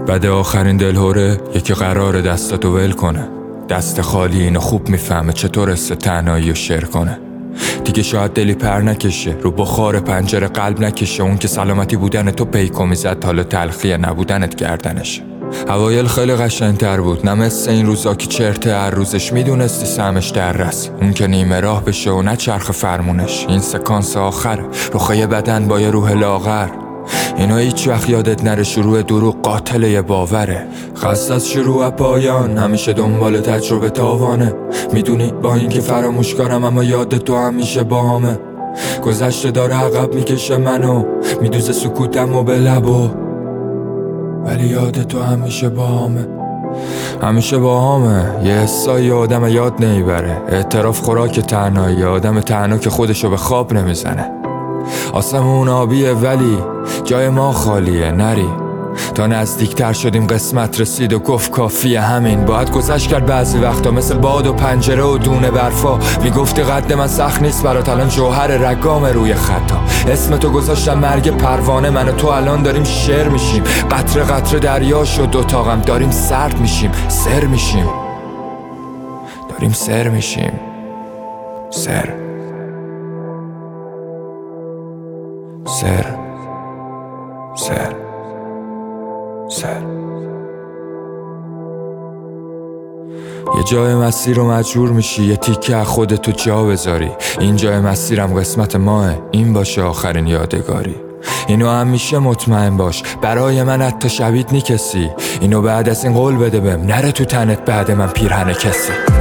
بعد آخرین دلهوره یکی قراره دستاتو ول کنه. دست خالی اینو خوب میفهمه چطور است تنهایی و شعر کنه. دیگه شاید دلی پر نکشه، رو بخار پنجره قلب نکشه. اون که سلامتی بودن تو پیکو میزد، حالا تلخیه نبودنت گردنشه. اوایل خیلی قشنگ‌تر بود، نه مثل این روزا که چرته هر روزش میدونستی سمش در رس. اون که نیمه راه بشه و نه چرخ فرمونش. این سکانس آخره، رخه بدن با یه روح لاغر. اینا هیچ وقت یادت نره، شروع دروغ قاتل یه باوره. خست از شروع پایان، همیشه دنبال تجربه تاوانه. میدونی با این که فراموش کنم، اما یاد تو همیشه باهامه. گذشته داره عقب میکشه منو، میدوزه سکوتم و به لبو، ولی یاد تو همیشه باهامه. همیشه باهامه. یه حسایی آدم یاد نمیبره. اعتراف خوراک تنهایی، آدم تنها که خودشو به خواب نمیزنه. آسمون آبیه ولی جای ما خالیه، نری. تا نزدیکتر شدیم قسمت رسید و گفت کافیه همین. باید گذشت کرد بعضی وقتا، مثل باد و پنجره و دونه برفا. میگفتی قد من سخت نیست برات، الان جوهر رگام روی خطا. اسم تو گذاشتم مرگ پروانه، من و تو الان داریم شعر میشیم. قطره قطره دریا شد اتاقم، داریم سرد میشیم، سر میشیم. داریم سر میشیم، سر سر سر سر. یه جای مسیر رو مجبور میشی یه تیکه از خودتو جا بذاری. این جای مسیرم قسمت ماه، این باشه آخرین یادگاری. اینو همیشه مطمئن باش، برای من حتی شبیت نی کسی. اینو بعد از این قول بده بهم، نره تو تنت بعد من پیرهن کسی.